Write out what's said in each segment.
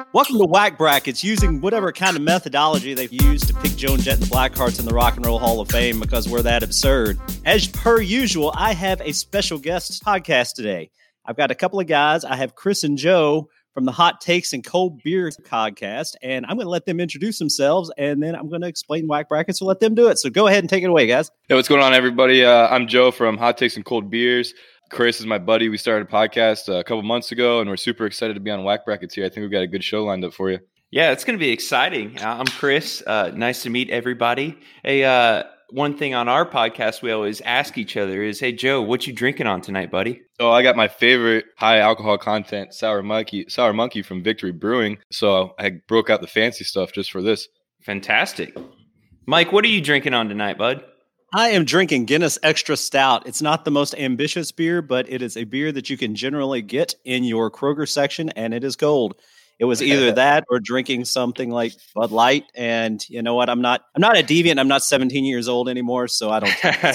Welcome to Whack Brackets, using whatever kind of methodology they've used to pick Joan Jett and the Blackhearts in the Rock and Roll Hall of Fame because we're that absurd. As per usual, I have a special guest podcast today. I've got a couple of guys. I have Chris and Joe from the Hot Takes and Cold Beer podcast, and I'm going to let them introduce themselves, and then I'm going to explain Whack Brackets and let them do it. So go ahead and take it away, guys. Hey, what's going on, everybody? I'm Joe from Hot Takes and Cold Beers. Chris is my buddy. We started a podcast a couple months ago, and we're super excited to be on Whack Brackets here. I think we've got a good show lined up for you. Yeah, it's going to be exciting. I'm Chris. Nice to meet everybody. Hey, one thing on our podcast we always ask each other is, hey, Joe, what you drinking on tonight, buddy? Oh, I got my favorite high alcohol content Sour Monkey from Victory Brewing. So I broke out the fancy stuff just for this. Fantastic. Mike, what are you drinking on tonight, bud? I am drinking Guinness Extra Stout. It's not the most ambitious beer, but it is a beer that you can generally get in your Kroger section, and it is cold. It was either that or drinking something like Bud Light. And you know what? I'm not a deviant. I'm not 17 years old anymore, so I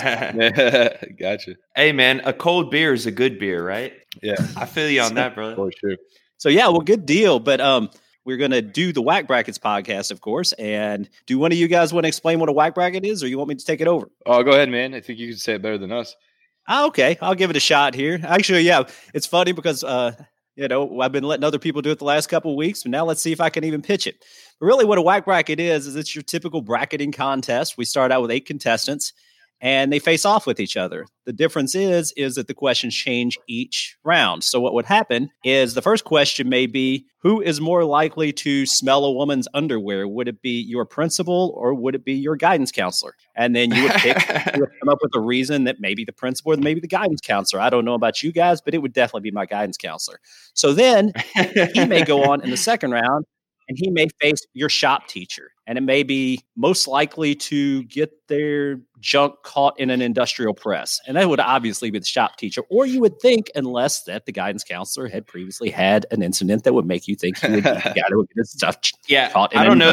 don't. Gotcha. Hey, man, a cold beer is a good beer, right? Yeah. I feel you on that, brother. For sure. So, yeah, well, good deal. But we're going to do the Whack Brackets podcast, of course. And do one of you guys want to explain what a Whack Bracket is, or you want me to take it over? Oh, go ahead, man. I think you can say it better than us. Okay. I'll give it a shot here. Actually, yeah, it's funny because I've been letting other people do it the last couple of weeks, but now let's see if I can even pitch it. But really what a Whack Bracket is it's your typical bracketing contest. We start out with 8 contestants, and they face off with each other. The difference is that the questions change each round. So what would happen is the first question may be, who is more likely to smell a woman's underwear? Would it be your principal or would it be your guidance counselor? And then you would come up with a reason that maybe the principal or maybe the guidance counselor. I don't know about you guys, but it would definitely be my guidance counselor. So then he may go on in the second round, and he may face your shop teacher. And it may be most likely to get their junk caught in an industrial press. And that would obviously be the shop teacher. Or you would think, unless that the guidance counselor had previously had an incident that would make you think he would get his stuff caught in I don't know.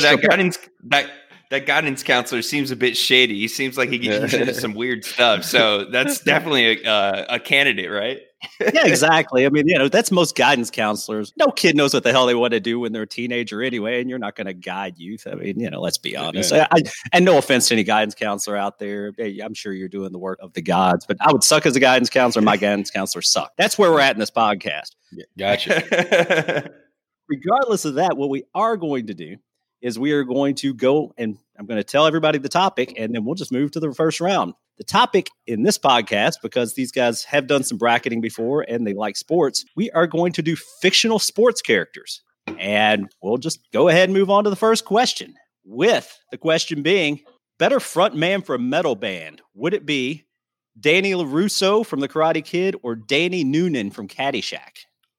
That guidance counselor seems a bit shady. He seems like he gets into some weird stuff. So that's definitely a candidate, right? Yeah, exactly. I mean, that's most guidance counselors. No kid knows what the hell they want to do when they're a teenager anyway, and you're not going to guide youth. I mean, let's be honest. Yeah. And no offense to any guidance counselor out there. Hey, I'm sure you're doing the work of the gods, but I would suck as a guidance counselor. My guidance counselor suck. That's where we're at in this podcast. Yeah, gotcha. Regardless of that, what we are going to do is we are going to go, and I'm going to tell everybody the topic, and then we'll just move to the first round. The topic in this podcast, because these guys have done some bracketing before and they like sports, we are going to do fictional sports characters. And we'll just go ahead and move on to the first question, with the question being, better front man for a metal band. Would it be Danny LaRusso from The Karate Kid or Danny Noonan from Caddyshack?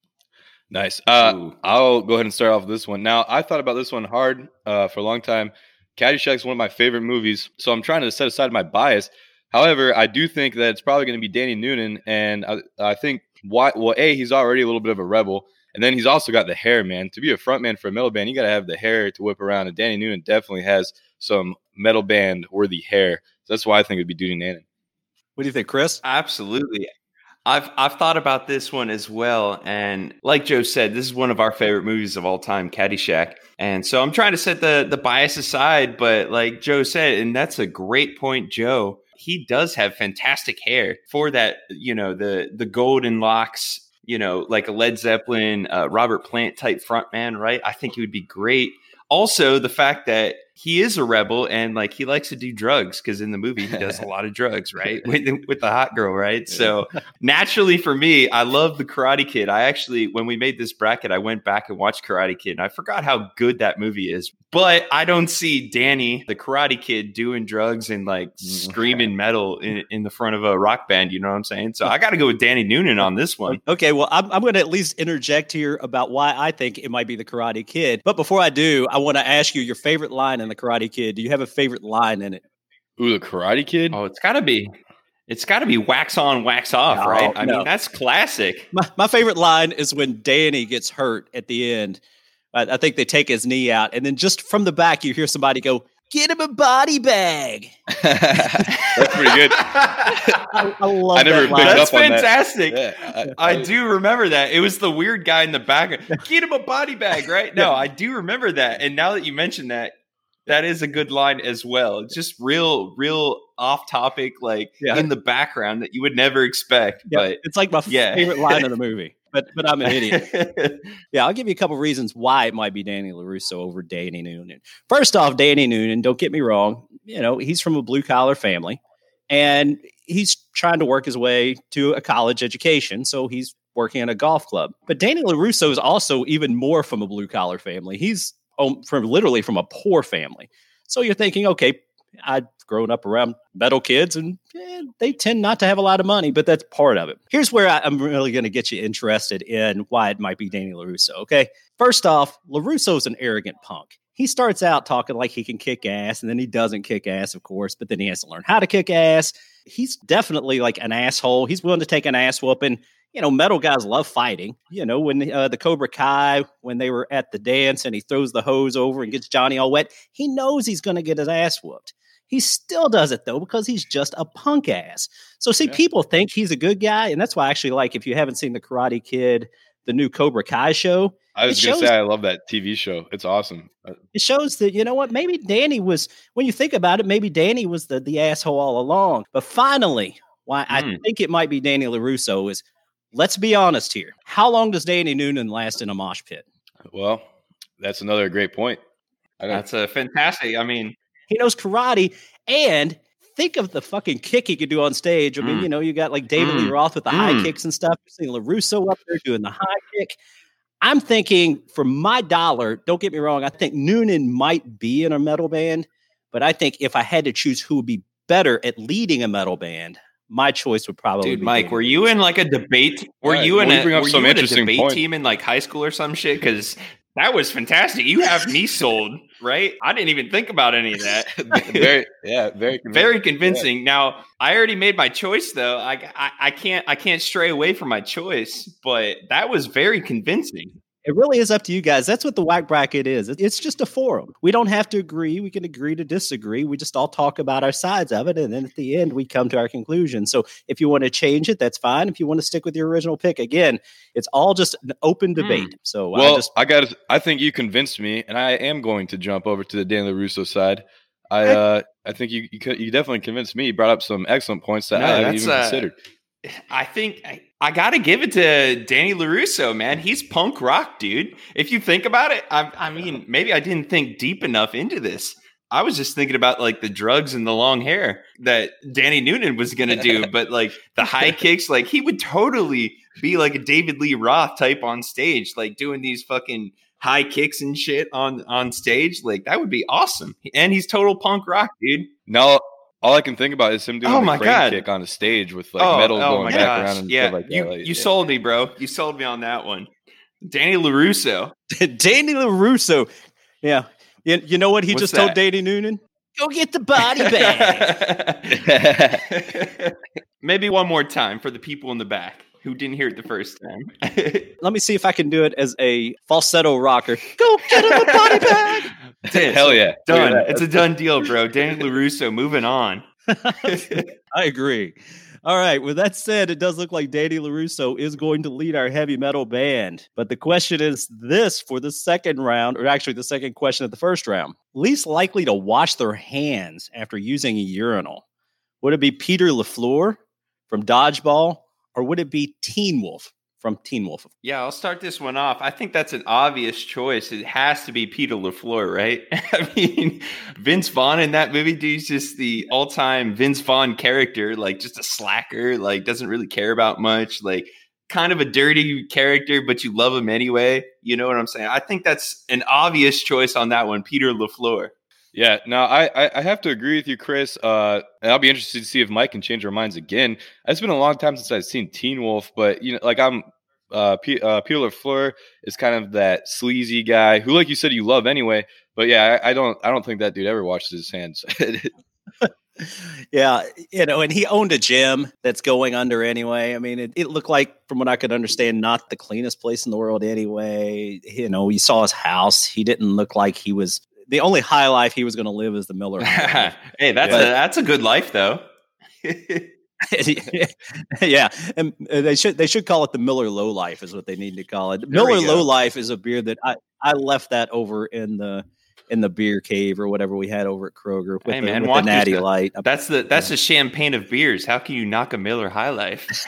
Nice. I'll go ahead and start off with this one. Now, I thought about this one hard for a long time. Caddyshack is one of my favorite movies, so I'm trying to set aside my bias. However, I do think that it's probably going to be Danny Noonan, and I think, he's already a little bit of a rebel, and then he's also got the hair, man. To be a front man for a metal band, you got to have the hair to whip around, and Danny Noonan definitely has some metal band-worthy hair. So that's why I think it would be Danny Noonan. What do you think, Chris? Absolutely. I've thought about this one as well, and like Joe said, this is one of our favorite movies of all time, Caddyshack. And so I'm trying to set the bias aside, but like Joe said, and that's a great point, Joe, he does have fantastic hair for that, the golden locks, like a Led Zeppelin, Robert Plant type frontman, right? I think he would be great. Also, the fact that he is a rebel and like he likes to do drugs, because in the movie he does a lot of drugs, right? with the hot girl, right? Yeah. So naturally for me, I love The Karate Kid. I actually, when we made this bracket, I went back and watched Karate Kid, and I forgot how good that movie is. But I don't see Danny, the Karate Kid, doing drugs and like screaming metal in the front of a rock band. You know what I'm saying? So I got to go with Danny Noonan on this one. Okay, well, I'm going to at least interject here about why I think it might be The Karate Kid. But before I do, I want to ask you your favorite line in The Karate Kid. Do you have a favorite line in it? Ooh, The Karate Kid? Oh, it's got to be wax on, wax off, right? I mean, that's classic. My favorite line is when Danny gets hurt at the end. I think they take his knee out, and then just from the back, you hear somebody go, Get him a body bag. That's pretty good. I love I never that picked line. That's up on that. fantastic. Yeah, I do remember that. It was the weird guy in the back. Get him a body bag, right? No, I do remember that. And now that you mention that, that is a good line as well. It's just real off topic, like in the background that you would never expect. Yeah, But it's like my favorite line of the movie. But I'm an idiot. Yeah, I'll give you a couple reasons why it might be Danny LaRusso over Danny Noonan. First off, Danny Noonan, don't get me wrong, he's from a blue collar family and he's trying to work his way to a college education. So he's working at a golf club. But Danny LaRusso is also even more from a blue collar family. He's literally from a poor family. So you're thinking, okay, I've grown up around metal kids and they tend not to have a lot of money, but that's part of it. Here's where I'm really going to get you interested in why it might be Danny LaRusso. Okay. First off, LaRusso's an arrogant punk. He starts out talking like he can kick ass and then he doesn't kick ass, of course, but then he has to learn how to kick ass. He's definitely like an asshole. He's willing to take an ass whooping. Metal guys love fighting. When the Cobra Kai, when they were at the dance and he throws the hose over and gets Johnny all wet, he knows he's going to get his ass whooped. He still does it, though, because he's just a punk ass. So, people think he's a good guy. And that's why I actually like, if you haven't seen The Karate Kid, the new Cobra Kai show. I was going to say, I love that TV show. It's awesome. It shows that, maybe Danny was, when you think about it, maybe Danny was the asshole all along. But finally, why I think it might be Danny LaRusso is, let's be honest here. How long does Danny Noonan last in a mosh pit? Well, that's another great point. That's a fantastic. He knows karate, and think of the fucking kick he could do on stage. I mean, you got like David Lee Roth with the high kicks and stuff. You're seeing LaRusso up there doing the high kick. I'm thinking, for my dollar, don't get me wrong, I think Noonan might be in a metal band, but I think if I had to choose who would be better at leading a metal band, my choice would probably be Mike, were you in like a debate? Were you in a debate team in like high school or some shit? Because that was fantastic. You have me sold, right? I didn't even think about any of that. Very convincing. Very convincing. Yeah. Now, I already made my choice, though. I can't stray away from my choice, but that was very convincing. It really is up to you guys. That's what the Whack Bracket is. It's just a forum. We don't have to agree. We can agree to disagree. We just all talk about our sides of it. And then at the end, we come to our conclusion. So if you want to change it, that's fine. If you want to stick with your original pick, again, it's all just an open debate. So I think you convinced me, and I am going to jump over to the Danny LaRusso side. I think you definitely convinced me. You brought up some excellent points that I haven't even considered. I think I got to give it to Danny LaRusso, man. He's punk rock, dude. If you think about it, I mean, maybe I didn't think deep enough into this. I was just thinking about like the drugs and the long hair that Danny Noonan was going to do. But like the high kicks, like he would totally be like a David Lee Roth type on stage, like doing these fucking high kicks and shit on stage. Like that would be awesome. And he's total punk rock, dude. No. All I can think about is him doing a crane kick on a stage with like metal going back around and stuff like that. You sold me, bro. You sold me on that one. Danny LaRusso. Danny LaRusso. Yeah. You know what he just told Danny Noonan? Go get the body bag. Maybe one more time for the people in the back who didn't hear it the first time. Let me see if I can do it as a falsetto rocker. Go get him a body bag. Hell yeah. Done. It's a done deal, bro. Danny LaRusso, moving on. I agree. All right. With that said, it does look like Danny LaRusso is going to lead our heavy metal band. But the question is this for the second round, or actually the second question of the first round. Least likely to wash their hands after using a urinal. Would it be Peter LaFleur from Dodgeball, or would it be Teen Wolf from Teen Wolf? Yeah, I'll start this one off. I think that's an obvious choice. It has to be Peter LaFleur, right? I mean, Vince Vaughn in that movie, dude's just the all-time Vince Vaughn character, like just a slacker, like doesn't really care about much, like kind of a dirty character, but you love him anyway. You know what I'm saying? I think that's an obvious choice on that one, Peter LaFleur. Yeah, no, I have to agree with you, Chris. And I'll be interested to see if Mike can change our minds again. It's been a long time since I've seen Teen Wolf, but like Peter LaFleur is kind of that sleazy guy who, like you said, you love anyway. But yeah, I don't think that dude ever washes his hands. Yeah, and he owned a gym that's going under anyway. I mean, it looked like, from what I could understand, not the cleanest place in the world anyway. You saw his house. He didn't look like he was the only high life he was going to live is the Miller High Life. Hey, that's a good life though. Yeah, and they should call it the Miller Low Life is what they need to call it. Miller Low Life is a beer that I left that over in the beer cave or whatever we had over at Kroger with the Natty Light. That's the champagne of beers. How can you knock a Miller High Life?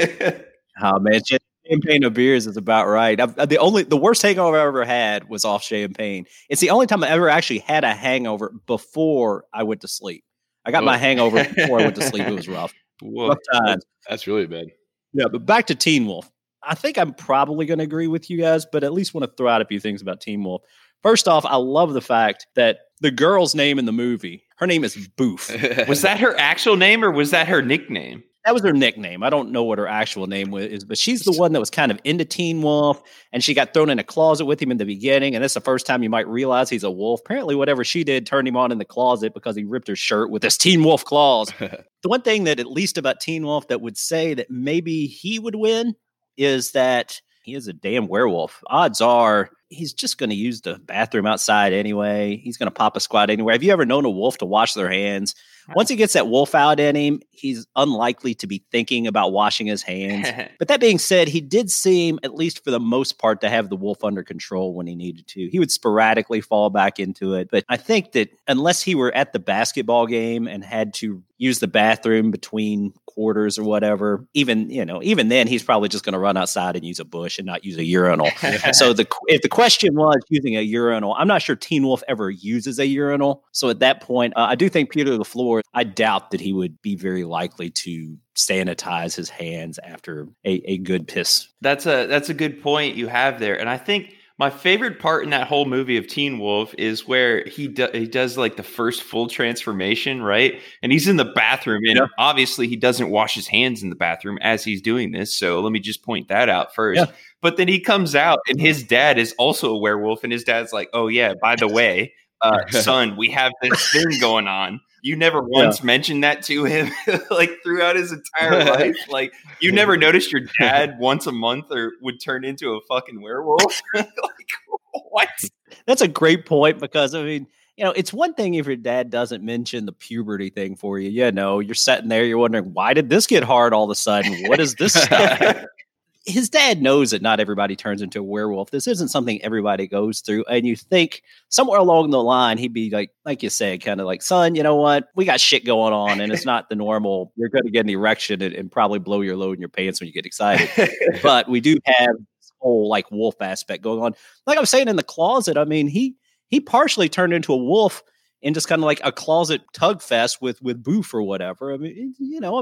Oh man, champagne of beers is about right. The worst hangover I ever had was off champagne. It's the only time I ever actually had a hangover before I went to sleep. I got my hangover before I went to sleep. It was rough. Rough times. That's really bad. Yeah, but back to Teen Wolf. I think I'm probably going to agree with you guys, but at least want to throw out a few things about Teen Wolf. First off, I love the fact that the girl's name in the movie, her name is Boof. Was that her actual name or was that her nickname? That was her nickname. I don't know what her actual name is, but she's the one that was kind of into Teen Wolf, and she got thrown in a closet with him in the beginning, and that's the first time you might realize he's a wolf. Apparently, whatever she did turned him on in the closet because he ripped her shirt with his Teen Wolf claws. The one thing that, at least about Teen Wolf, that would say that maybe he would win is that he is a damn werewolf. Odds are he's just going to use the bathroom outside anyway. He's going to pop a squat anywhere. Have you ever known a wolf to wash their hands? Once he gets that wolf out in him, he's unlikely to be thinking about washing his hands. But that being said, he did seem, at least for the most part, to have the wolf under control when he needed to. He would sporadically fall back into it. But I think that unless he were at the basketball game and had to use the bathroom between quarters or whatever, even then, he's probably just going to run outside and use a bush and not use a urinal. So if the question was using a urinal, I'm not sure Teen Wolf ever uses a urinal. So at that point, I do think Peter LaFleur, I doubt that he would be very likely to sanitize his hands after a good piss. That's a good point you have there. And I think my favorite part in that whole movie of Teen Wolf is where he does like the first full transformation, right? And he's in the bathroom, and obviously he doesn't wash his hands in the bathroom as he's doing this. So let me just point that out first. Yeah. But then he comes out, and his dad is also a werewolf, and his dad's like, "Oh yeah, by the way, son, we have this thing going on. You never once mentioned that to him, like throughout his entire life. Like you never noticed your dad once a month or would turn into a fucking werewolf. Like what? That's a great point because I mean, it's one thing if your dad doesn't mention the puberty thing for you. You're sitting there, you're wondering why did this get hard all of a sudden? What is this stuff? His dad knows that not everybody turns into a werewolf. This isn't something everybody goes through. And you think somewhere along the line, he'd be like you said, kind of like, son, you know what? We got shit going on. And it's not the normal, you're going to get an erection and probably blow your load in your pants when you get excited. But we do have this whole like wolf aspect going on. Like I was saying in the closet, I mean, he partially turned into a wolf in just kind of like a closet tug fest with Boof or whatever. I mean,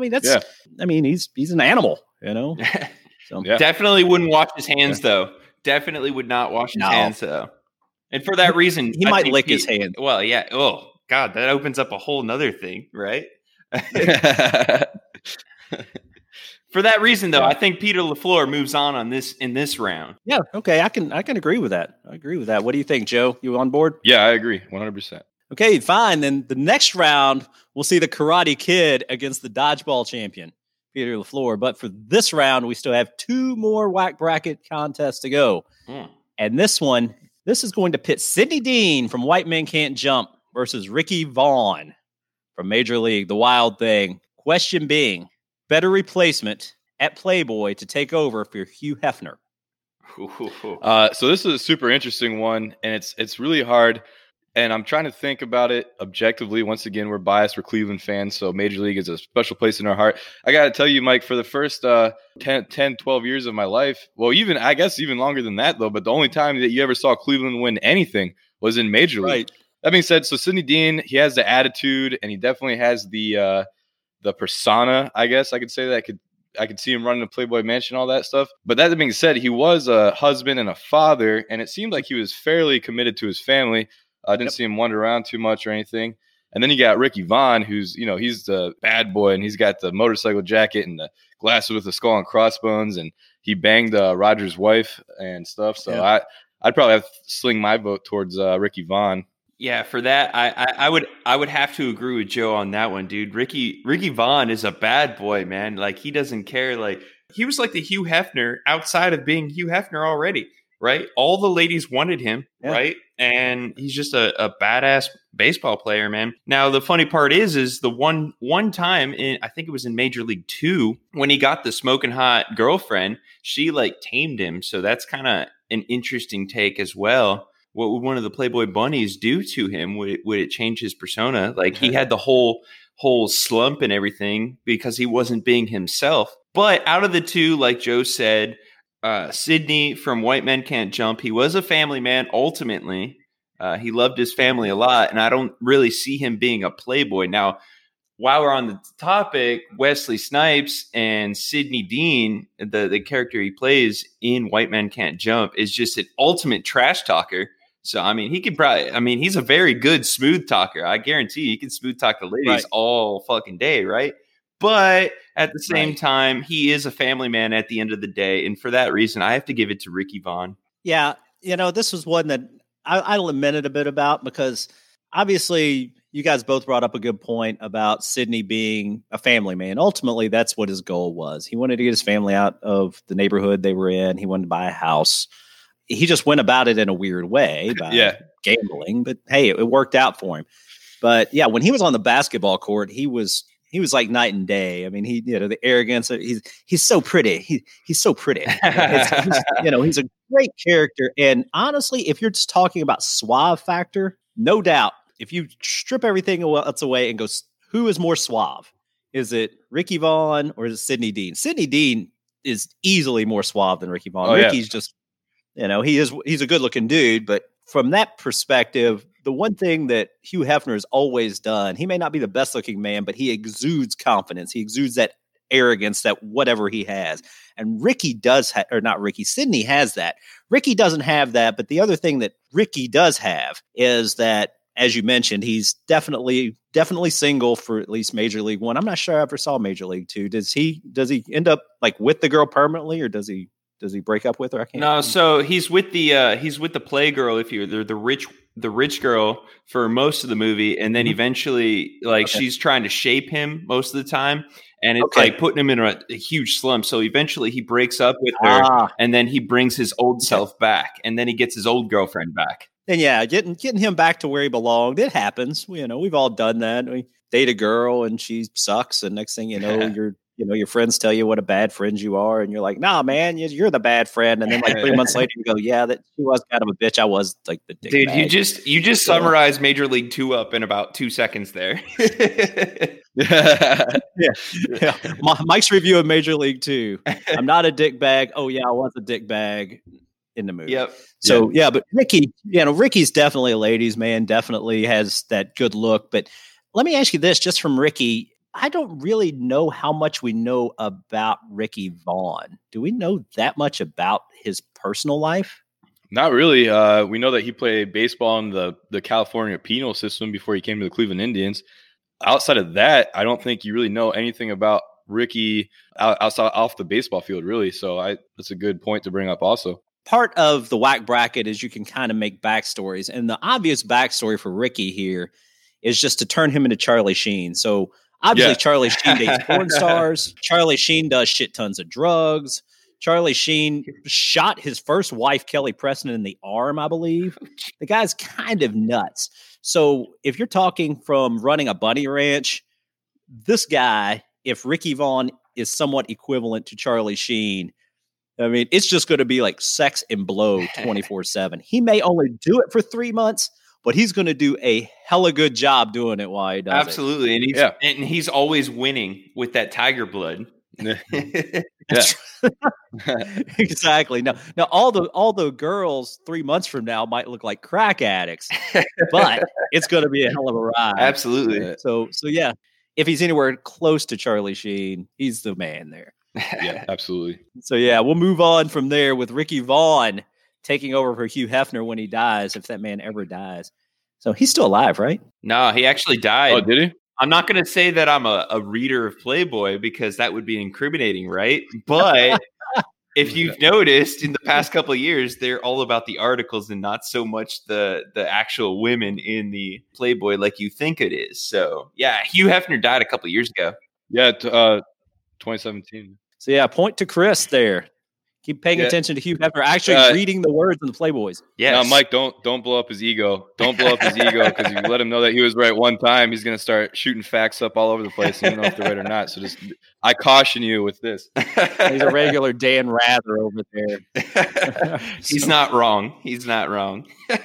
he's an animal, So, Definitely wouldn't wash his hands, though. Definitely would not wash his hands, though. And for that reason, he might lick his hand. Well, yeah. Oh, God, that opens up a whole nother thing, right? For that reason, though, I think Peter LaFleur moves on this in this round. Yeah, okay, I can agree with that. I agree with that. What do you think, Joe? You on board? Yeah, I agree, 100%. Okay, fine. Then the next round, we'll see the Karate Kid against the dodgeball champion, Peter LaFleur. But for this round, we still have 2 more whack bracket contests to go. And this is going to pit Sidney Dean from White Men Can't Jump versus Ricky Vaughn from Major League, The Wild Thing. Question being, better replacement at Playboy to take over for Hugh Hefner? So this is a super interesting one, and it's really hard. And I'm trying to think about it objectively. Once again, we're biased. We're Cleveland fans, so Major League is a special place in our heart. I got to tell you, Mike, for the first 10, 12 years of my life, well, I guess even longer than that, though, but the only time that you ever saw Cleveland win anything was in Major League. Right. That being said, so Sidney Dean, he has the attitude, and he definitely has the persona, I guess I could say that. I could see him running the Playboy Mansion, all that stuff. But that being said, he was a husband and a father, and it seemed like he was fairly committed to his family. I didn't see him wander around too much or anything. And then you got Ricky Vaughn, who's, he's the bad boy, and he's got the motorcycle jacket and the glasses with the skull and crossbones, and he banged Roger's wife and stuff. So I'd probably have to sling my vote towards Ricky Vaughn. Yeah, for that, I would have to agree with Joe on that one, dude. Ricky Vaughn is a bad boy, man. Like, he doesn't care. Like, he was like the Hugh Hefner outside of being Hugh Hefner already. right? All the ladies wanted him, right? And he's just a badass baseball player, man. Now, the funny part is the one time I think it was in Major League 2 when he got the smoking hot girlfriend, she like tamed him. So that's kind of an interesting take as well. What would one of the Playboy bunnies do to him? Would it change his persona? Like he had the whole slump and everything because he wasn't being himself. But out of the two, like Joe said, Sidney from White Men Can't Jump, he was a family man ultimately. He loved his family a lot, and I don't really see him being a playboy. Now, while we're on the topic, Wesley Snipes and Sidney Dean, the character he plays in White Men Can't Jump, is just an ultimate trash talker. So, I mean, he's a very good smooth talker. I guarantee you, he can smooth talk the ladies all fucking day, right? But at the same time, he is a family man at the end of the day. And for that reason, I have to give it to Ricky Vaughn. Yeah. This was one that I lamented a bit about because obviously you guys both brought up a good point about Sidney being a family man. Ultimately, that's what his goal was. He wanted to get his family out of the neighborhood they were in. He wanted to buy a house. He just went about it in a weird way by gambling. But hey, it worked out for him. But yeah, when he was on the basketball court, he was like night and day. I mean, the arrogance. He's so pretty. He's so pretty. He's a great character. And honestly, if you're just talking about suave factor, no doubt, if you strip everything else away and go, who is more suave? Is it Ricky Vaughn or is it Sidney Dean? Sidney Dean is easily more suave than Ricky Vaughn. Ricky's just, he's a good looking dude, but from that perspective, the one thing that Hugh Hefner has always done, he may not be the best looking man, but he exudes confidence. He exudes that arrogance, that whatever he has. And Ricky does, Sidney has that. Ricky doesn't have that. But the other thing that Ricky does have is that, as you mentioned, he's definitely single for at least Major League 1. I'm not sure I ever saw Major League 2. Does he end up like with the girl permanently, or does he break up with her? I can't. No, so he's with the playgirl. If you're the rich girl for most of the movie, and then eventually, she's trying to shape him most of the time, and it's like putting him in a huge slump. So eventually, he breaks up with her, and then he brings his old self back, and then he gets his old girlfriend back. And yeah, getting him back to where he belonged. It happens. We've all done that. We date a girl and she sucks, and next thing you know, your friends tell you what a bad friend you are, and you're like, nah, man, you're the bad friend. And then like 3 months later, you go, yeah, that she was kind of a bitch. I was like the dick dude bag. You just summarized Major League 2 up in about 2 seconds there. yeah. Mike's review of Major League 2. I'm not a dick bag. Oh yeah, I was a dick bag in the movie. Yep. So yeah, but Ricky, Ricky's definitely a ladies' man. Definitely has that good look. But let me ask you this, just from Ricky. I don't really know how much we know about Ricky Vaughn. Do we know that much about his personal life? Not really. We know that he played baseball in the California penal system before he came to the Cleveland Indians. Outside of that, I don't think you really know anything about Ricky outside off the baseball field, really. So that's a good point to bring up also. Part of the whack bracket is you can kind of make backstories. And the obvious backstory for Ricky here is just to turn him into Charlie Sheen. So obviously, Charlie Sheen dates porn stars. Charlie Sheen does shit tons of drugs. Charlie Sheen shot his first wife, Kelly Preston, in the arm, I believe. The guy's kind of nuts. So if you're talking from running a bunny ranch, this guy, if Ricky Vaughn is somewhat equivalent to Charlie Sheen, I mean, it's just going to be like sex and blow 24/7. He may only do it for 3 months, but he's going to do a hella good job doing it while he does Absolutely. it. And he's always winning with that tiger blood. Exactly. Now all the girls 3 months from now might look like crack addicts, but it's going to be a hell of a ride. Absolutely. So yeah, if he's anywhere close to Charlie Sheen, he's the man there. Yeah, absolutely. So yeah, we'll move on from there with Ricky Vaughn taking over for Hugh Hefner when he dies, if that man ever dies. So he's still alive, right? No, he actually died. Oh, did he? I'm not going to say that I'm a reader of Playboy because that would be incriminating, right? But if you've noticed in the past couple of years, they're all about the articles and not so much the actual women in the Playboy like you think it is. So yeah, Hugh Hefner died a couple of years ago. Yeah, 2017. So yeah, point to Chris there. Keep paying attention to Hugh Hefner actually reading the words in the Playboys. Yeah. Now, Mike, don't blow up his ego. Don't blow up his ego, because if you let him know that he was right one time, he's going to start shooting facts up all over the place. And you don't know if they're right or not. So I caution you with this. He's a regular Dan Rather over there. He's not wrong. He's not wrong.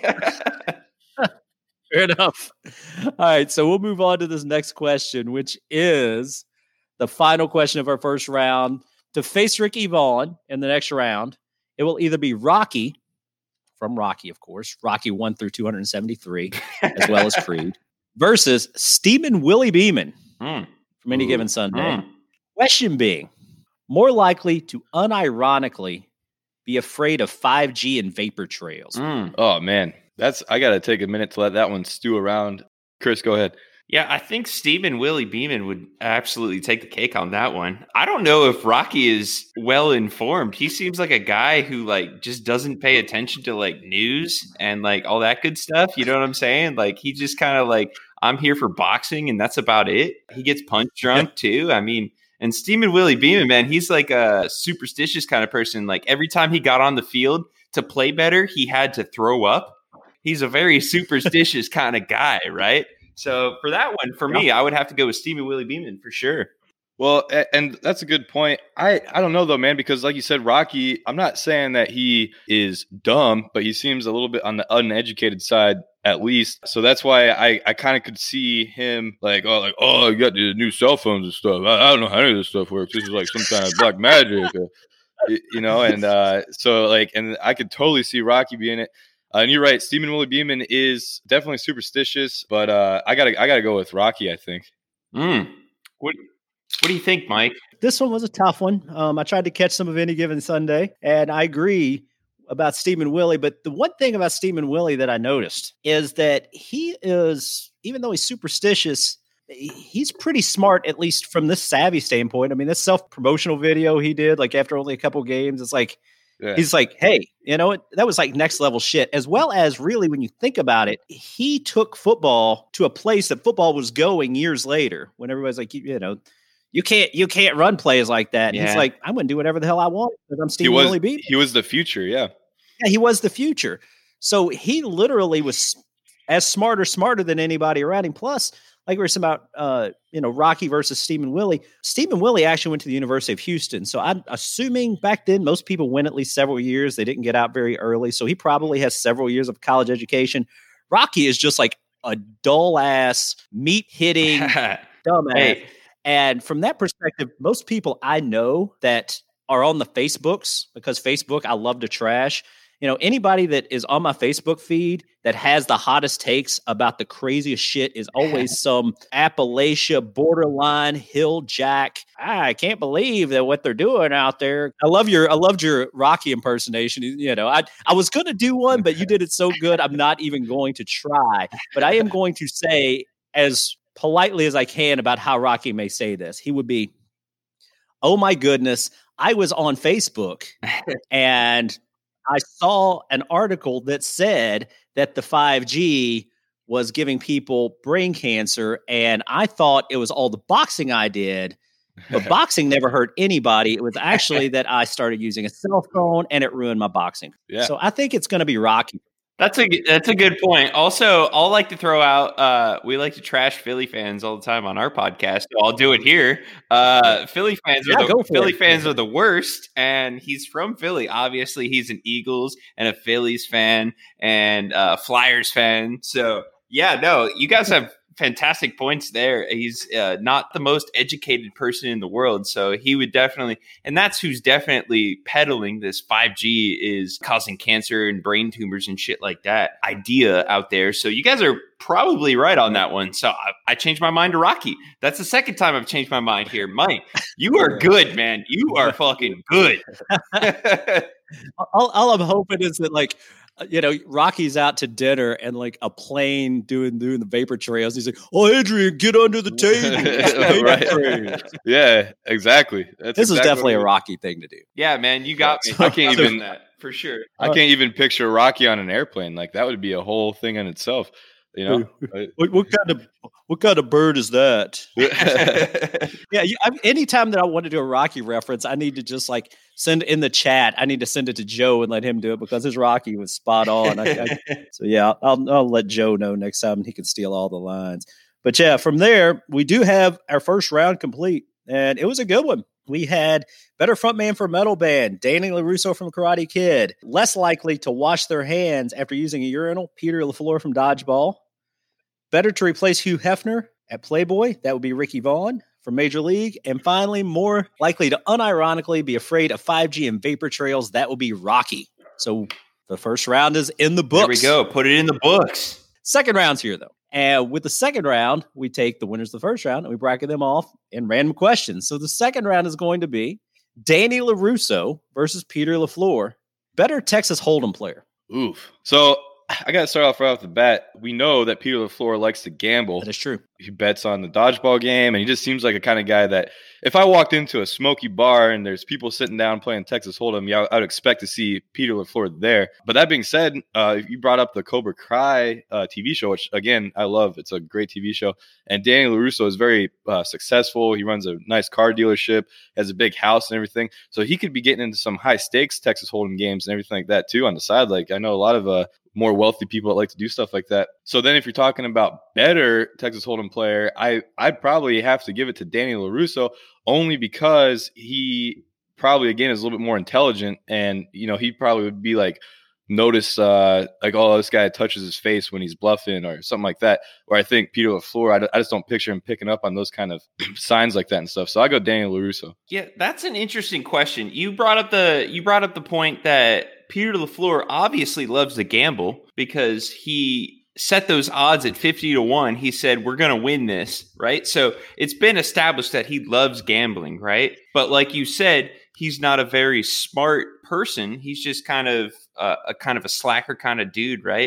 Fair enough. All right, so we'll move on to this next question, which is the final question of our first round. To face Ricky Vaughn in the next round, it will either be Rocky, from Rocky, of course, Rocky 1 through 273, as well as Creed, versus Steamin' Willie Beeman from Any Given Sunday. Question being, more likely to unironically be afraid of 5G and vapor trails? Oh, man. I got to take a minute to let that one stew around. Chris, go ahead. Yeah, I think Steamin' Willie Beeman would absolutely take the cake on that one. I don't know if Rocky is well informed. He seems like a guy who just doesn't pay attention to news and all that good stuff. You know what I'm saying? He just kind of I'm here for boxing and that's about it. He gets punch drunk too. I mean, and Steamin' Willie Beeman, man, he's a superstitious kind of person. Every time he got on the field to play better, he had to throw up. He's a very superstitious kind of guy, right? So for that one, for me, I would have to go with Steamin' Willie Beeman for sure. Well, and that's a good point. I don't know, though, man, because like you said, Rocky, I'm not saying that he is dumb, but he seems a little bit on the uneducated side, at least. So that's why I kind of could see him oh, you got the new cell phones and stuff. I don't know how any of this stuff works. This is some kind of black magic, and so and I could totally see Rocky being it. And you're right, Steamin' Willie Beeman is definitely superstitious, but I gotta go with Rocky, I think. What do you think, Mike? This one was a tough one. I tried to catch some of Any Given Sunday, and I agree about Steamin' Willie. But the one thing about Steamin' Willie that I noticed is that he is, even though he's superstitious, he's pretty smart, at least from this savvy standpoint. I mean, this self-promotional video he did, after only a couple games, it's he's hey, you know what? That was next level shit. As well as really, when you think about it, he took football to a place that football was going years later when everybody's you can't run plays like that. Yeah. He's I'm going to do whatever the hell I want because I'm Steamin' Willie Beeman. He was the future. Yeah. Yeah. He was the future. So he literally was as smarter than anybody around him. Plus, we were saying about, Rocky versus Steamin' Willie. Steamin' Willie actually went to the University of Houston. So I'm assuming back then most people went at least several years. They didn't get out very early. So he probably has several years of college education. Rocky is just a dull ass, meat hitting dumbass. Hey. And from that perspective, most people I know that are on the Facebooks, because Facebook, I love to trash. Anybody that is on my Facebook feed that has the hottest takes about the craziest shit is always some Appalachia borderline hill jack. I can't believe that what they're doing out there. I loved your Rocky impersonation. I was going to do one, but you did it so good. I'm not even going to try, but I am going to say as politely as I can about how Rocky may say this. He would be, oh my goodness, I was on Facebook and I saw an article that said that the 5G was giving people brain cancer, and I thought it was all the boxing I did, but boxing never hurt anybody. It was actually that I started using a cell phone, and it ruined my boxing. Yeah. So I think it's going to be Rocky. That's a good point. Also, I'll like to throw out, we like to trash Philly fans all the time on our podcast. So I'll do it here. Philly fans are the worst, and he's from Philly. Obviously, he's an Eagles and a Phillies fan and a Flyers fan. So yeah, no, you guys have fantastic points there. He's not the most educated person in the world, so he would definitely, and that's who's definitely peddling this 5G is causing cancer and brain tumors and shit like that idea out there. So you guys are probably right on that one. So I changed my mind to Rocky. That's the second time I've changed my mind here. Mike, you are good, man. You are fucking good. all I'm hoping is that Rocky's out to dinner and a plane doing the vapor trails. He's like, "Oh, Adrian, get under the table." Right. Yeah, exactly. This is definitely a Rocky thing to do. Yeah, man, you got me. I can't even that for sure. I can't even picture Rocky on an airplane. That would be a whole thing in itself. You know, what kind of bird is that? Yeah, anytime that I want to do a Rocky reference, I need to just like send in the chat. I need to send it to Joe and let him do it because his Rocky was spot on. So yeah, I'll let Joe know next time and he can steal all the lines. But yeah, from there we do have our first round complete, and it was a good one. We had better frontman for metal band, Danny LaRusso from Karate Kid. Less likely to wash their hands after using a urinal, Peter LaFleur from Dodgeball. Better to replace Hugh Hefner at Playboy, that would be Ricky Vaughn from Major League. And finally, more likely to unironically be afraid of 5G and vapor trails, that will be Rocky. So the first round is in the books. There we go. Put it in the books. Second round's here, though. And with the second round, we take the winners of the first round and we bracket them off in random questions. So the second round is going to be Danny LaRusso versus Peter LaFleur. Better Texas Hold'em player. Oof. So I got to start off right off the bat. We know that Peter LaFleur likes to gamble. That is true. He bets on the dodgeball game, and he just seems like a kind of guy that if I walked into a smoky bar and there's people sitting down playing Texas Hold'em, yeah, I would expect to see Peter LaFleur there. But that being said, you brought up the Cobra Kai TV show, which, again, I love. It's a great TV show. And Danny LaRusso is very successful. He runs a nice car dealership, has a big house and everything. So he could be getting into some high-stakes Texas Hold'em games and everything like that, too, on the side. Like, I know a lot of more wealthy people that like to do stuff like that. So then if you're talking about better Texas Hold'em player, I'd probably have to give it to Danny LaRusso, only because he probably, again, is a little bit more intelligent, and, you know, he probably would be like, notice like, oh, this guy touches his face when he's bluffing or something like that. Where I think Peter LaFleur, I just don't picture him picking up on those kind of signs like that and stuff. So I go Danny LaRusso. Yeah, that's an interesting question. You brought up the point that Peter LaFleur obviously loves to gamble because he set those odds at 50-1. He said, we're going to win this, right? So it's been established that he loves gambling, right? But like you said, he's not a very smart person. He's just kind of a slacker kind of dude, right?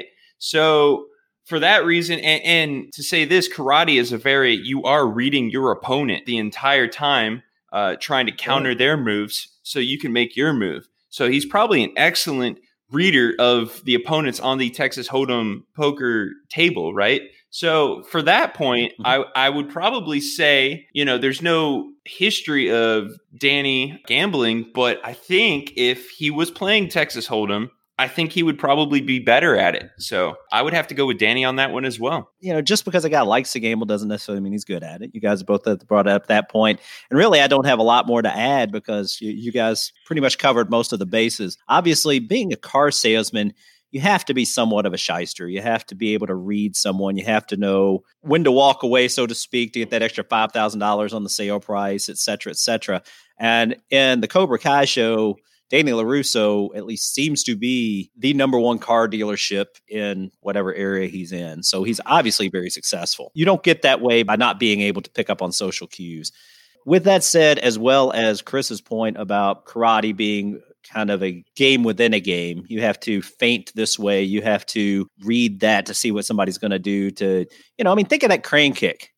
So for that reason, and to say this, karate is you are reading your opponent the entire time, trying to counter their moves so you can make your move. So he's probably an excellent reader of the opponents on the Texas Hold'em poker table, right? So for that point, I would probably say, you know, there's no history of Danny gambling, but I think if he was playing Texas Hold'em, I think he would probably be better at it. So I would have to go with Danny on that one as well. You know, just because a guy likes to gamble doesn't necessarily mean he's good at it. You guys both brought up that point. And really, I don't have a lot more to add because you guys pretty much covered most of the bases. Obviously, being a car salesman, you have to be somewhat of a shyster. You have to be able to read someone. You have to know when to walk away, so to speak, to get that extra $5,000 on the sale price, et cetera, et cetera. And in the Cobra Kai show, Danny LaRusso at least seems to be the number one car dealership in whatever area he's in. So he's obviously very successful. You don't get that way by not being able to pick up on social cues. With that said, as well as Chris's point about karate being kind of a game within a game, you have to feint this way. You have to read that to see what somebody's going to do to, think of that crane kick.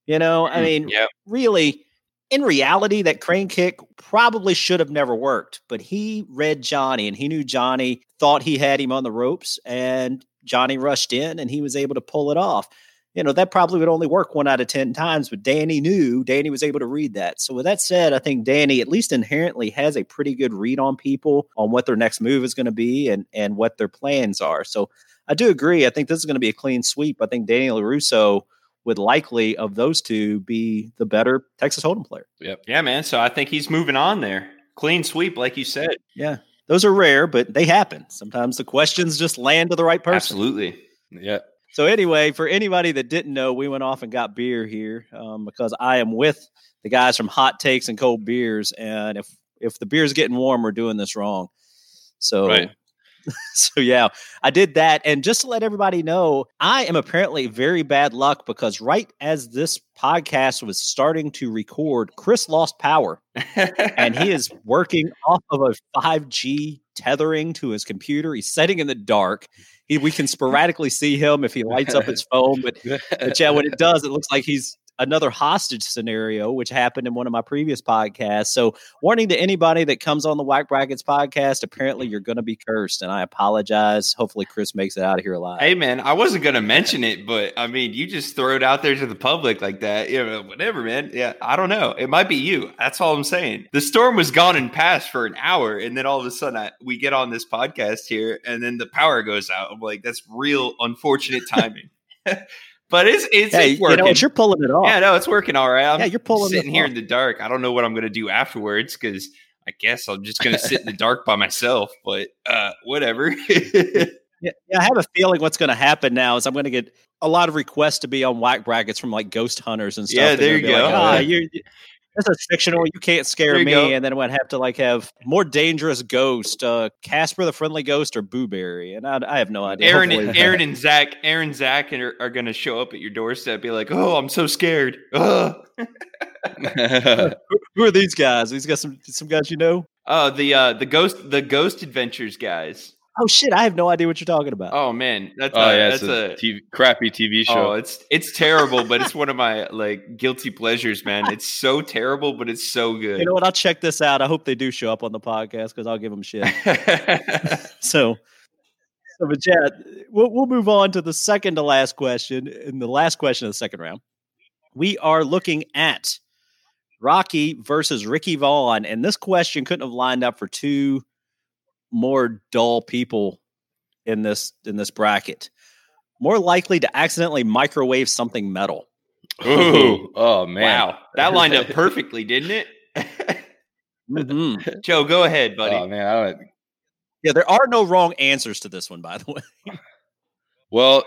Really, in reality, that crane kick probably should have never worked, but he read Johnny and he knew Johnny thought he had him on the ropes and Johnny rushed in and he was able to pull it off. That probably would only work 1 out of 10 times, but Danny was able to read that. So with that said, I think Danny at least inherently has a pretty good read on people, on what their next move is going to be and what their plans are. So I do agree. I think this is going to be a clean sweep. I think Danny LaRusso would likely of those two be the better Texas Hold'em player. Yep. Yeah, man. So I think he's moving on there. Clean sweep, like you said. Yeah. Those are rare, but they happen. Sometimes the questions just land to the right person. Absolutely. Yeah. So anyway, for anybody that didn't know, we went off and got beer here because I am with the guys from Hot Takes and Cold Beers. And if the beer's getting warm, we're doing this wrong. So, right. So yeah, I did that. And just to let everybody know, I am apparently very bad luck because right as this podcast was starting to record, Chris lost power and he is working off of a 5G tethering to his computer. He's sitting in the dark. We can sporadically see him if he lights up his phone, but yeah, when it does, it looks like he's another hostage scenario, which happened in one of my previous podcasts. So warning to anybody that comes on the Whack Brackets podcast, apparently you're going to be cursed, and I apologize. Hopefully Chris makes it out of here alive. Hey, man, I wasn't going to mention it, but I mean, you just throw it out there to the public like that. Whatever, man. Yeah, I don't know. It might be you. That's all I'm saying. The storm was gone and past for an hour, and then all of a sudden we get on this podcast here, and then the power goes out. I'm like, that's real unfortunate timing. But it's working. You're pulling it off. Yeah, no, it's working all right. You're pulling sitting here in the dark. I don't know what I'm going to do afterwards because I guess I'm just going to sit in the dark by myself. But whatever. Yeah, I have a feeling what's going to happen now is I'm going to get a lot of requests to be on Whack Brackets from like ghost hunters and stuff. Yeah, there you go. Like, this is fictional. You can't scare me. And then I'm going to have to like have more dangerous ghost, Casper the Friendly Ghost or Boo Berry. And I have no idea. Aaron and Zach are going to show up at your doorstep, be like, "Oh, I'm so scared." Who are these guys? These guys, some guys you know? Oh, the Ghost Adventures guys. Oh shit! I have no idea what you're talking about. Oh man, that's a crappy TV show. Oh, it's terrible, but it's one of my like guilty pleasures, man. It's so terrible, but it's so good. You know what? I'll check this out. I hope they do show up on the podcast because I'll give them shit. But yeah, we'll move on to the second to last question, and the last question of the second round. We are looking at Rocky versus Ricky Vaughn, and this question couldn't have lined up for two more dull people in this bracket. More likely to accidentally microwave something metal. Ooh, oh man, wow, that lined up perfectly, didn't it? Mm-hmm. Joe, go ahead, buddy. Oh man, yeah, there are no wrong answers to this one, by the way. Well,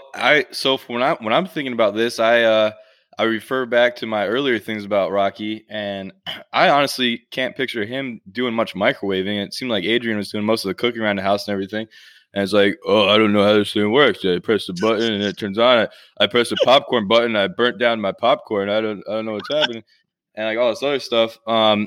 when I'm thinking about this, I refer back to my earlier things about Rocky, and I honestly can't picture him doing much microwaving. It seemed like Adrian was doing most of the cooking around the house and everything. And it's like, oh, I don't know how this thing works. I press the button and it turns on. I press the popcorn button. I burnt down my popcorn. I don't know what's happening, and like all this other stuff. And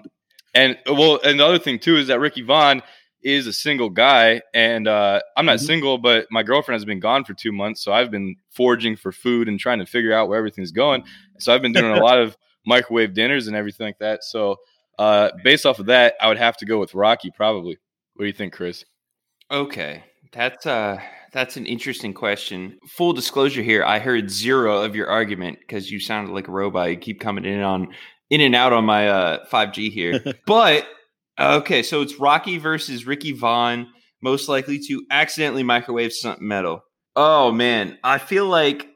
the other thing too is that Ricky Vaughn is a single guy, and I'm not single, but my girlfriend has been gone for 2 months, so I've been foraging for food and trying to figure out where everything's going. So I've been doing a lot of microwave dinners and everything like that. So based off of that, I would have to go with Rocky probably. What do you think, Chris? Okay, that's an interesting question. Full disclosure here, I heard zero of your argument because you sounded like a robot. You keep coming in and out on my 5G here, but. Okay, so it's Rocky versus Ricky Vaughn, most likely to accidentally microwave something metal. Oh, man. I feel like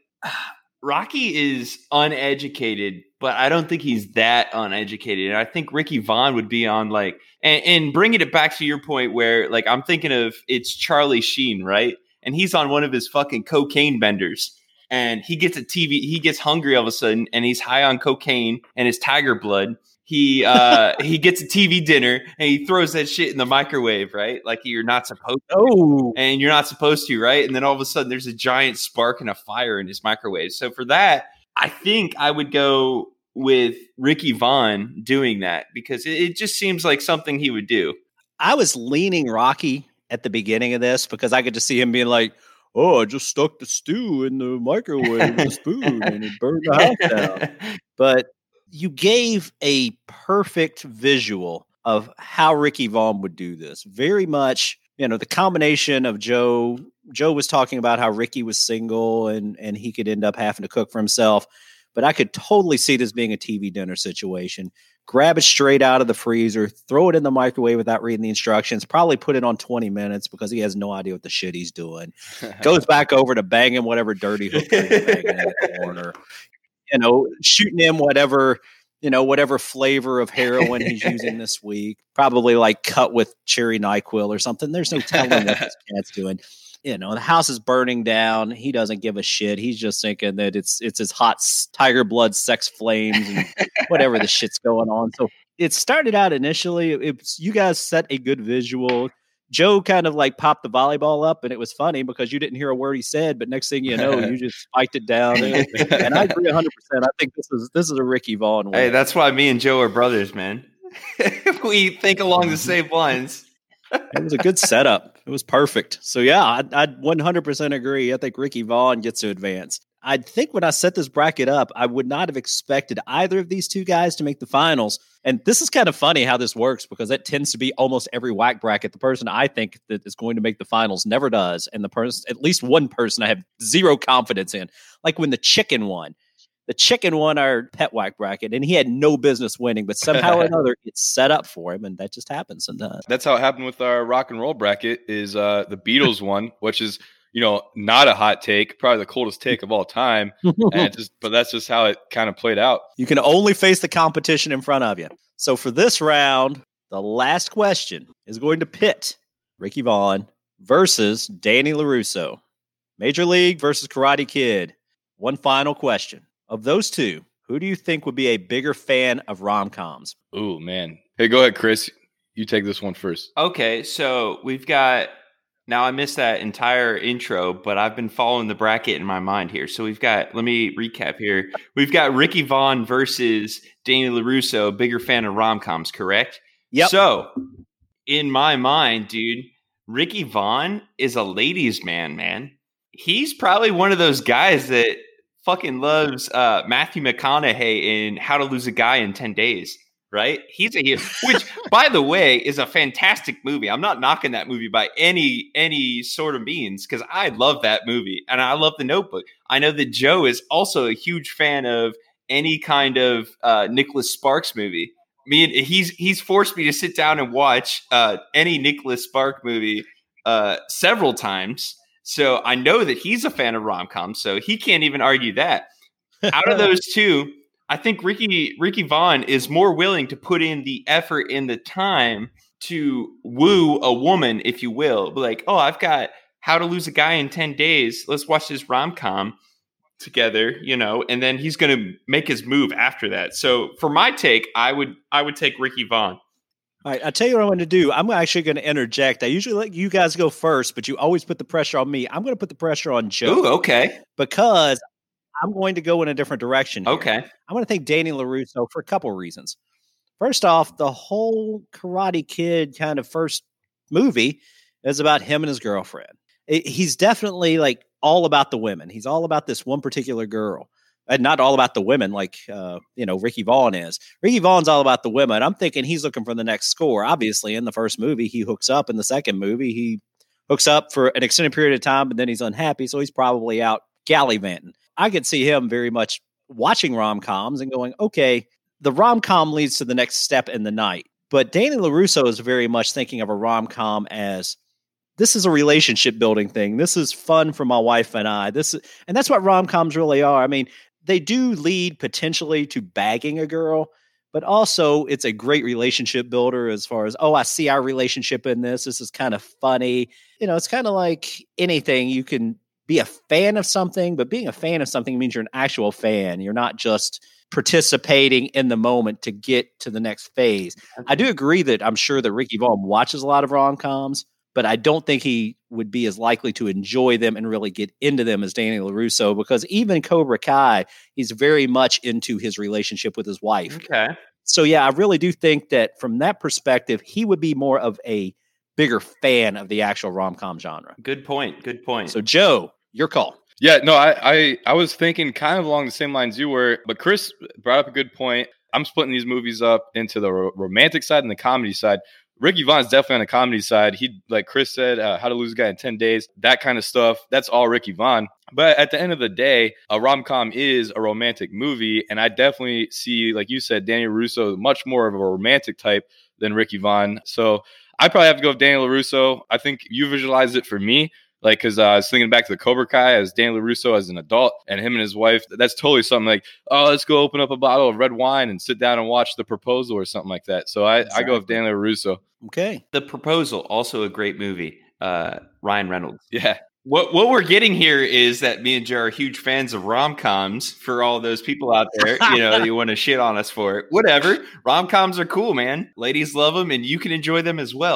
Rocky is uneducated, but I don't think he's that uneducated. And I think Ricky Vaughn would be on like, and bringing it back to your point where like I'm thinking of it's Charlie Sheen, right? And he's on one of his fucking cocaine benders. And he gets he gets hungry all of a sudden, and he's high on cocaine and his tiger blood. He gets a TV dinner and he throws that shit in the microwave, right? Like you're not supposed to. Oh. And you're not supposed to, right? And then all of a sudden there's a giant spark and a fire in his microwave. So for that, I think I would go with Ricky Vaughn doing that because it just seems like something he would do. I was leaning Rocky at the beginning of this because I could just see him being like, oh, I just stuck the stew in the microwave with a spoon and it burned the house down. But you gave a perfect visual of how Ricky Vaughn would do this. Very much, the combination of Joe was talking about how Ricky was single and he could end up having to cook for himself. But I could totally see this being a TV dinner situation. Grab it straight out of the freezer, throw it in the microwave without reading the instructions, probably put it on 20 minutes because he has no idea what the shit he's doing. Goes back over to banging whatever dirty hooker he's banging in the corner. Shooting him whatever flavor of heroin he's using this week, probably like cut with cherry NyQuil or something. There's no telling what this cat's doing. The house is burning down. He doesn't give a shit. He's just thinking that it's his hot tiger blood sex flames and whatever the shit's going on. So it started out initially, you guys set a good visual. Joe kind of like popped the volleyball up, and it was funny because you didn't hear a word he said, but next thing you know, you just spiked it down. And I agree 100%. I think this is a Ricky Vaughn win. Hey, that's why me and Joe are brothers, man. We think along the same lines. It was a good setup. It was perfect. So yeah, I'd 100% agree. I think Ricky Vaughn gets to advance. I think when I set this bracket up, I would not have expected either of these two guys to make the finals. And this is kind of funny how this works because that tends to be almost every whack bracket. The person I think that is going to make the finals never does. And the person, at least one person I have zero confidence in. Like when the chicken won. The chicken won our pet whack bracket, and he had no business winning, but somehow or another, it's set up for him, and that just happens sometimes. That's how it happened with our rock and roll bracket is the Beatles won, which is, not a hot take, probably the coldest take of all time. But that's just how it kind of played out. You can only face the competition in front of you. So for this round, the last question is going to pit Ricky Vaughn versus Danny LaRusso. Major League versus Karate Kid. One final question. Of those two, who do you think would be a bigger fan of rom-coms? Ooh, man. Hey, go ahead, Chris. You take this one first. Okay, so we've got... Now, I missed that entire intro, but I've been following the bracket in my mind here. So we've got... Let me recap here. We've got Ricky Vaughn versus Danny LaRusso, bigger fan of rom-coms, correct? Yep. So, in my mind, dude, Ricky Vaughn is a ladies' man. He's probably one of those guys that fucking loves Matthew McConaughey in How to Lose a Guy in 10 Days, right? He's a hero, which, by the way, is a fantastic movie. I'm not knocking that movie by any sort of means because I love that movie and I love The Notebook. I know that Joe is also a huge fan of any kind of Nicholas Sparks movie. He's forced me to sit down and watch any Nicholas Sparks movie several times. So I know that he's a fan of rom-coms, so he can't even argue that. Out of those two, I think Ricky Vaughn is more willing to put in the effort and the time to woo a woman, if you will. Like, oh, I've got How to Lose a Guy in 10 Days. Let's watch this rom-com together, and then he's going to make his move after that. So for my take, I would take Ricky Vaughn. All right, I'll tell you what I'm going to do. I'm actually going to interject. I usually let you guys go first, but you always put the pressure on me. I'm going to put the pressure on Joe. Ooh, okay. Because I'm going to go in a different direction here. Okay. I'm going to take Danny LaRusso for a couple reasons. First off, the whole Karate Kid kind of first movie is about him and his girlfriend. He's definitely like all about the women. He's all about this one particular girl. And not all about the women like, Ricky Vaughn is. Ricky Vaughn's all about the women. I'm thinking he's looking for the next score. Obviously, in the first movie, he hooks up. In the second movie, he hooks up for an extended period of time, but then he's unhappy, so he's probably out gallivanting. I could see him very much watching rom-coms and going, okay, the rom-com leads to the next step in the night. But Danny LaRusso is very much thinking of a rom-com as, this is a relationship building thing. This is fun for my wife and I. And that's what rom-coms really are. I mean, they do lead potentially to bagging a girl, but also it's a great relationship builder as far as, oh, I see our relationship in this. This is kind of funny. It's kind of like anything. You can be a fan of something, but being a fan of something means you're an actual fan. You're not just participating in the moment to get to the next phase. I do agree that I'm sure that Ricky Vaughn watches a lot of rom-coms, but I don't think he would be as likely to enjoy them and really get into them as Danny LaRusso, because even Cobra Kai, he's very much into his relationship with his wife. Okay. So, yeah, I really do think that from that perspective, he would be more of a bigger fan of the actual rom-com genre. Good point. So, Joe, your call. Yeah, no, I was thinking kind of along the same lines you were, but Chris brought up a good point. I'm splitting these movies up into the romantic side and the comedy side. Ricky Vaughn's definitely on the comedy side. He, like Chris said, How to Lose a Guy in 10 Days, that kind of stuff. That's all Ricky Vaughn. But at the end of the day, a rom-com is a romantic movie. And I definitely see, like you said, Danny LaRusso much more of a romantic type than Ricky Vaughn. So I probably have to go with Danny LaRusso. I think you visualized it for me. Like, because I was thinking back to the Cobra Kai as Danny LaRusso as an adult and him and his wife. That's totally something like, oh, let's go open up a bottle of red wine and sit down and watch The Proposal or something like that. So I go with Danny LaRusso. Okay. The Proposal, also a great movie. Ryan Reynolds. Yeah. What we're getting here is that me and Joe are huge fans of rom-coms. For all those people out there, you want to shit on us for it. Whatever. Rom-coms are cool, man. Ladies love them and you can enjoy them as well.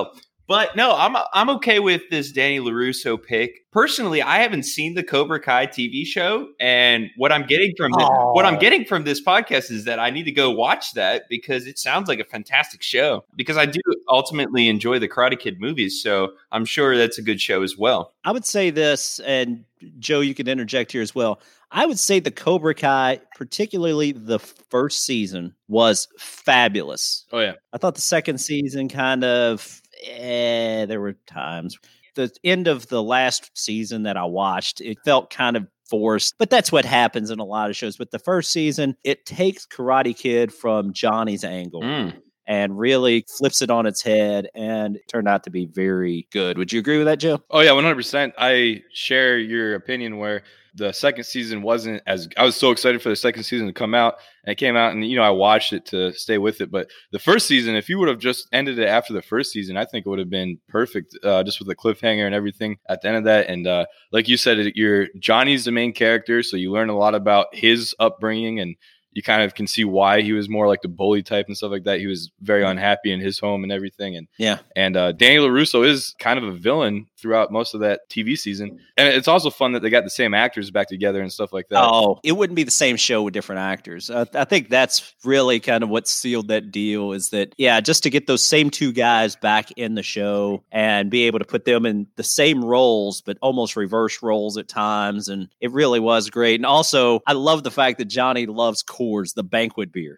But no, I'm okay with this Danny LaRusso pick. Personally, I haven't seen the Cobra Kai TV show, and what I'm getting from this podcast is that I need to go watch that because it sounds like a fantastic show. Because I do ultimately enjoy the Karate Kid movies, so I'm sure that's a good show as well. I would say this, and Joe, you can interject here as well. I would say the Cobra Kai, particularly the first season, was fabulous. Oh yeah, I thought the second season kind of. There were times. The end of the last season that I watched, it felt kind of forced, but that's what happens in a lot of shows. But the first season, it takes Karate Kid from Johnny's angle and really flips it on its head, and it turned out to be very good. Would you agree with that, Joe? Oh yeah, 100%. I share your opinion where the second season wasn't as, I was so excited for the second season to come out, and it came out, and I watched it to stay with it. But the first season, if you would have just ended it after the first season, I think it would have been perfect, just with the cliffhanger and everything at the end of that. And like you said, Johnny's the main character, so you learn a lot about his upbringing, and you kind of can see why he was more like the bully type and stuff like that. He was very unhappy in his home and everything. And Danny LaRusso is kind of a villain throughout most of that TV season. And it's also fun that they got the same actors back together and stuff like that. Oh, it wouldn't be the same show with different actors. I think that's really kind of what sealed that deal, is that, just to get those same two guys back in the show and be able to put them in the same roles, but almost reverse roles at times. And it really was great. And also, I love the fact that Johnny loves Coors, the banquet beer.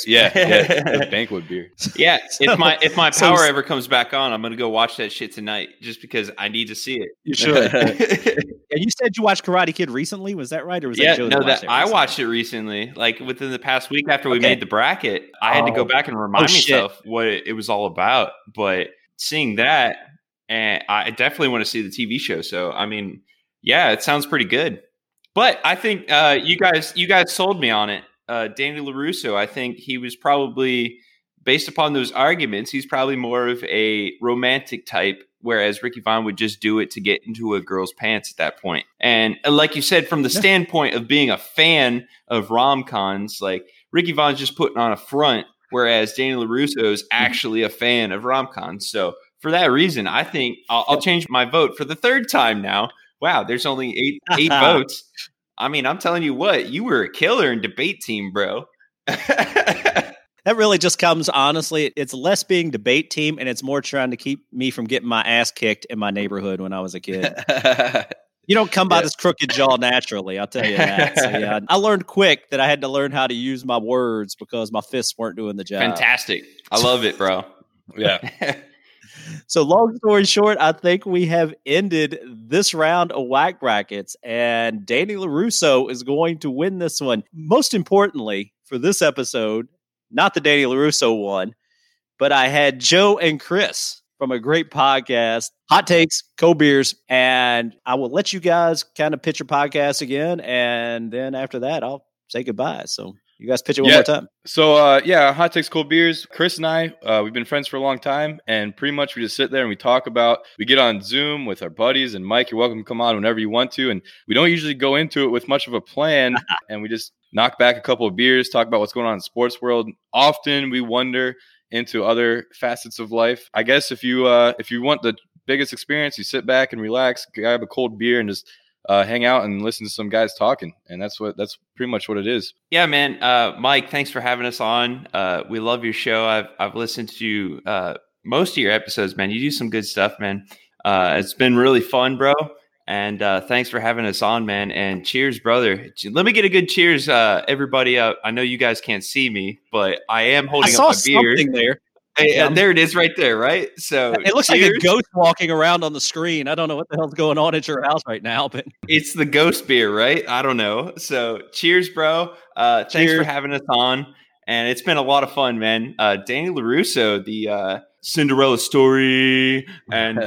The banquet beer. Yeah, if my power ever comes back on, I'm gonna go watch that shit tonight just because I need to see it. You should. And you said you watched Karate Kid recently, was that right? Or was that Joe? No, I watched it recently, like within the past week after we made the bracket. I had to go back and remind myself what it was all about. But seeing that, and I definitely want to see the TV show. So I mean, it sounds pretty good. But I think you guys sold me on it. Danny LaRusso, I think he was probably, based upon those arguments, he's probably more of a romantic type, whereas Ricky Vaughn would just do it to get into a girl's pants at that point. And like you said, from the standpoint of being a fan of rom-coms, like Ricky Vaughn's just putting on a front, whereas Danny LaRusso is actually a fan of rom-coms. So for that reason, I think I'll change my vote for the third time now. Wow, there's only eight votes. I mean, I'm telling you what, you were a killer in debate team, bro. That really just comes, honestly, it's less being debate team, and it's more trying to keep me from getting my ass kicked in my neighborhood when I was a kid. You don't come by this crooked jaw naturally, I'll tell you that. So, I learned quick that I had to learn how to use my words because my fists weren't doing the job. Fantastic. I love it, bro. Yeah. So long story short, I think we have ended this round of Whack Brackets, and Danny LaRusso is going to win this one. Most importantly, for this episode, not the Danny LaRusso one, but I had Joe and Chris from a great podcast, Hot Takes, Co-Beers, and I will let you guys kind of pitch your podcast again, and then after that, I'll say goodbye. So you guys pitch it one more time. So, Hot Takes, Cold Beers. Chris and I, we've been friends for a long time, and pretty much we just sit there and we talk about, we get on Zoom with our buddies, and Mike, you're welcome to come on whenever you want to, and we don't usually go into it with much of a plan, and we just knock back a couple of beers, talk about what's going on in the sports world. Often we wonder into other facets of life. I guess if you want the biggest experience, you sit back and relax, grab a cold beer, and just hang out and listen to some guys talking. And that's pretty much what it is. Yeah, man. Mike, thanks for having us on. We love your show. I've listened to most of your episodes, man. You do some good stuff, man. It's been really fun, bro. And thanks for having us on, man. And cheers, brother. Let me get a good cheers, everybody. I know you guys can't see me, but I am holding up my beer. Something there. Hey, there it is right there, right? So it looks like a ghost walking around on the screen. I don't know what the hell's going on at your house right now, but it's the ghost beer, right? I don't know. So cheers, bro. Thanks for having us on. And it's been a lot of fun, man. Danny LaRusso, the Cinderella story. And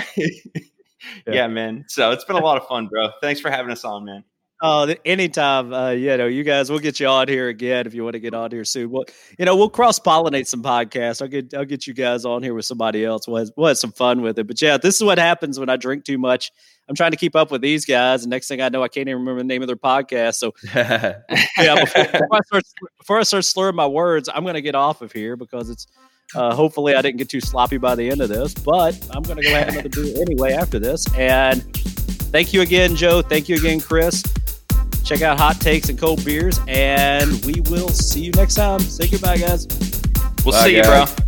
yeah, man. So it's been a lot of fun, bro. Thanks for having us on, man. Anytime, you guys, we'll get you on here again if you want to get on here soon. We'll cross-pollinate some podcasts. I'll get you guys on here with somebody else. We'll have some fun with it. But yeah, this is what happens when I drink too much. I'm trying to keep up with these guys, and next thing I know, I can't even remember the name of their podcast. So before I start slurring my words, I'm going to get off of here because it's Hopefully I didn't get too sloppy by the end of this, but I'm going to go have another beer anyway after this. And thank you again, Joe. Thank you again, Chris. Check out Hot Takes and Cold Beers, and we will see you next time. Say goodbye, guys. We'll see you, bro.